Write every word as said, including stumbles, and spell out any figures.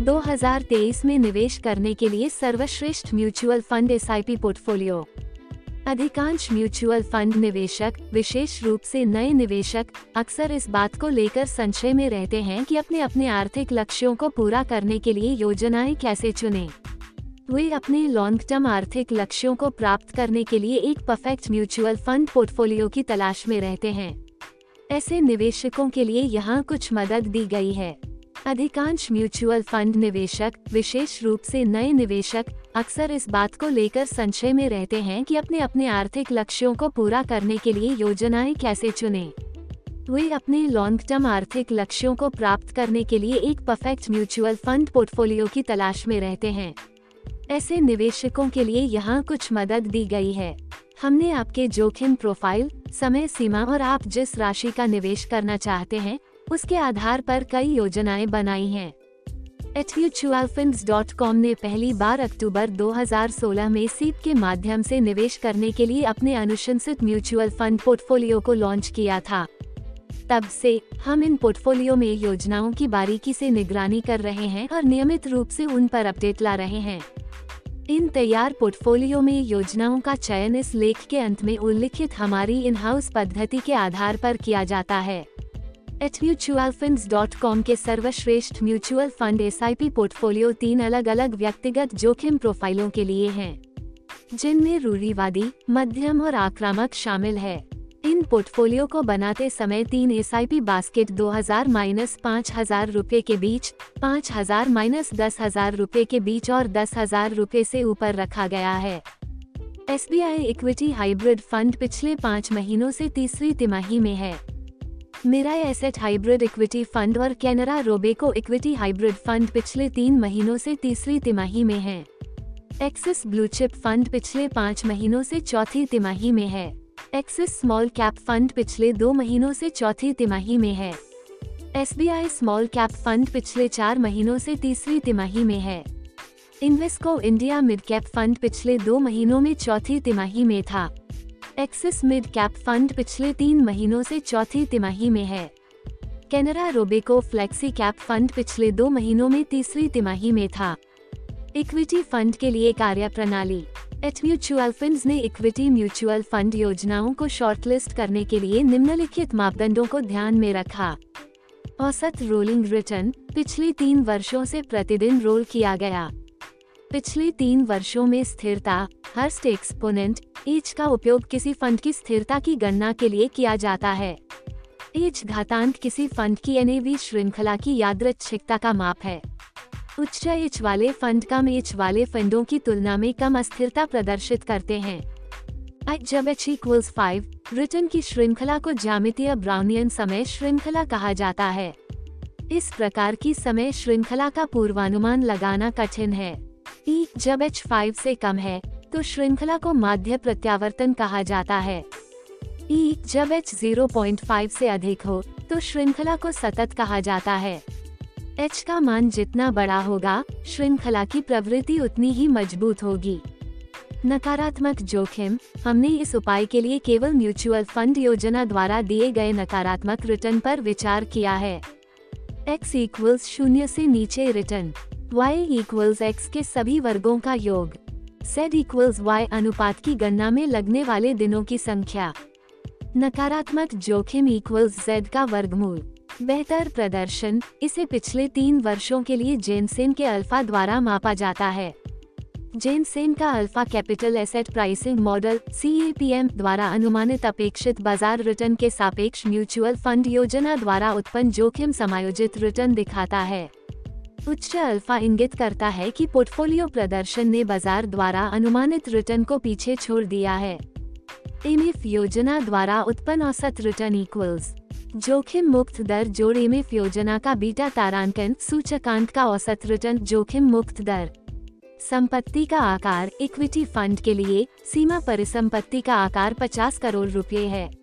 दो हज़ार तेईस में निवेश करने के लिए सर्वश्रेष्ठ mutual fund S I P portfolio. अधिकांश म्यूचुअल फंड निवेशक, विशेष रूप से नए निवेशक, अक्सर इस बात को लेकर संशय में रहते हैं कि अपने अपने आर्थिक लक्ष्यों को पूरा करने के लिए योजनाएं कैसे चुनें। वे अपने लॉन्ग टर्म आर्थिक लक्ष्यों को प्राप्त करने के लिए एक परफेक्ट म्यूचुअल फंड पोर्टफोलियो की तलाश में रहते हैं। ऐसे निवेशकों के लिए यहाँ कुछ मदद दी गई है। अधिकांश म्यूचुअल फंड निवेशक, विशेष रूप से नए निवेशक, अक्सर इस बात को लेकर संशय में रहते हैं कि अपने अपने आर्थिक लक्ष्यों को पूरा करने के लिए योजनाएं कैसे चुनें। वे अपने लॉन्ग टर्म आर्थिक लक्ष्यों को प्राप्त करने के लिए एक परफेक्ट म्यूचुअल फंड पोर्टफोलियो की तलाश में रहते हैं। ऐसे निवेशकों के लिए यहाँ कुछ मदद दी गई है। हमने आपके जोखिम प्रोफाइल, समय सीमा और आप जिस राशि का निवेश करना चाहते हैं उसके आधार पर कई योजनाएं बनाई हैं। At mutual funds dot com ने पहली बार अक्टूबर दो हज़ार सोलह में सीप के माध्यम से निवेश करने के लिए अपने अनुशंसित म्यूचुअल फंड पोर्टफोलियो को लॉन्च किया था। तब से हम इन पोर्टफोलियो में योजनाओं की बारीकी से निगरानी कर रहे हैं और नियमित रूप से उन पर अपडेट ला रहे हैं। इन तैयार पोर्टफोलियो में योजनाओं का चयन इस लेख के अंत में उल्लिखित हमारी इन हाउस पद्धति के आधार पर किया जाता है। At mutual funds dot com के सर्वश्रेष्ठ mutual fund S I P portfolio तीन अलग अलग व्यक्तिगत जोखिम प्रोफाइलों के लिए हैं, जिनमें रूढ़िवादी, मध्यम और आक्रामक शामिल है। इन पोर्टफोलियो को बनाते समय तीन एस आई पी बास्केट दो हज़ार माइनस पाँच हजार रुपये के बीच, पाँच हजार माइनस दस हजार रुपये के बीच और दस हजार रुपये से ऊपर रखा गया है। S B I equity hybrid fund पिछले पाँच महीनों से तीसरी तिमाही में है। Mirae asset hybrid equity fund और Canara Robeco equity hybrid fund पिछले तीन महीनों से तीसरी तिमाही में है। एक्सिस ब्लू चिप फंड पिछले पाँच महीनों से चौथी तिमाही में है। एक्सिस स्मॉल कैप फंड पिछले दो महीनों से चौथी तिमाही में है। S B I small cap fund पिछले चार महीनों से तीसरी तिमाही में है। Invesco India mid cap fund पिछले दो महीनों में चौथी तिमाही में था। एक्सिस मिड कैप फंड पिछले तीन महीनों से चौथी तिमाही में है। Canara Robeco flexi cap fund पिछले दो महीनों में तीसरी तिमाही में था। इक्विटी फंड के लिए कार्यप्रणाली। एट म्यूचुअल फंड्स ने इक्विटी म्यूचुअल फंड योजनाओं को शॉर्टलिस्ट करने के लिए निम्नलिखित मापदंडों को ध्यान में रखा। औसत रोलिंग रिटर्न पिछले तीन वर्षों से प्रतिदिन रोल किया गया। पिछले तीन वर्षों में स्थिरता, हर्स्ट एक्सपोनेंट, एच का उपयोग किसी फंड की स्थिरता की गणना के लिए किया जाता है। एच घातांक किसी फंड की एन ए वी श्रृंखला की यादृच्छिकता का माप है। उच्च एच वाले फंड कम एच वाले फंडों की तुलना में कम अस्थिरता प्रदर्शित करते हैं। आई जब एच इक्वल्स फाइव, रिटर्न की श्रृंखला को ज्यामितीय ब्राउनियन समय श्रृंखला कहा जाता है। इस प्रकार की समय श्रृंखला का पूर्वानुमान लगाना कठिन है। ई जब एच फाइव से कम है तो श्रृंखला को माध्य प्रत्यावर्तन कहा जाता है। ई जब एच ज़ीरो पॉइंट फाइव से अधिक हो तो श्रृंखला को सतत कहा जाता है। एच का मान जितना बड़ा होगा, श्रृंखला की प्रवृत्ति उतनी ही मजबूत होगी। नकारात्मक जोखिम। हमने इस उपाय के लिए केवल म्यूचुअल फंड योजना द्वारा दिए गए नकारात्मक रिटर्न पर विचार किया है। एक्स इक्वल्स शून्य से नीचे रिटर्न, वाई इक्वल्स एक्स के सभी वर्गों का योग, जेड इक्वल्स वाई अनुपात की गणना में लगने वाले दिनों की संख्या। नकारात्मक जोखिम इक्वल्स जेड का वर्गमूल। बेहतर प्रदर्शन, इसे पिछले तीन वर्षों के लिए जेनसेन के अल्फा द्वारा मापा जाता है। जेनसेन का alpha capital asset pricing model C A P M द्वारा अनुमानित अपेक्षित बाजार रिटर्न के सापेक्ष म्यूचुअल फंड योजना द्वारा उत्पन्न जोखिम समायोजित रिटर्न दिखाता है। उच्च अल्फा इंगित करता है कि पोर्टफोलियो प्रदर्शन ने बाजार द्वारा अनुमानित रिटर्न को पीछे छोड़ दिया है। एमएफ योजना द्वारा उत्पन्न औसत रिटर्न इक्वल्स जोखिम मुक्त दर जोड़ एमएफ योजना का बीटा तारांकन सूचकांक का औसत रिटर्न जोखिम मुक्त दर। संपत्ति का आकार। इक्विटी फंड के लिए सीमा परिसंपत्ति का आकार पचास करोड़ रुपए है।